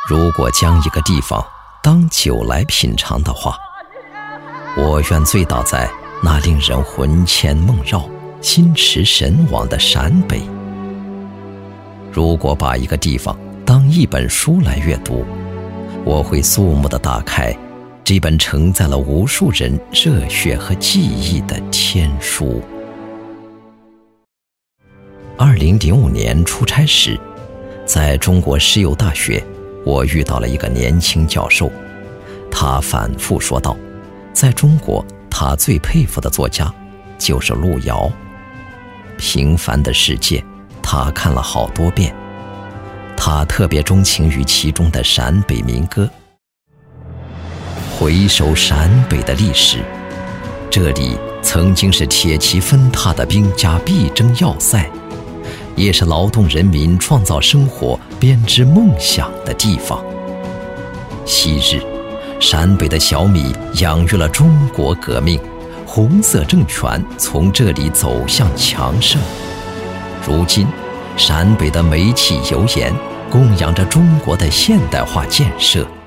如果将一个地方当酒来品尝的话，我愿醉倒在那令人魂牵梦绕、心驰神往的陕北。如果把一个地方当一本书来阅读，我会肃穆地打开这本承载了无数人热血和记忆的天书。2005年出差时，在中国石油大学，我遇到了一个年轻教授，他反复说道，在中国他最佩服的作家就是路遥。平凡的世界他看了好多遍，他特别钟情于其中的陕北民歌。回首陕北的历史，这里曾经是铁骑纷沓的兵家必争要塞，也是劳动人民创造生活、编织梦想的地方。昔日，陕北的小米养育了中国革命，红色政权从这里走向强盛。如今，陕北的煤气油盐供养着中国的现代化建设。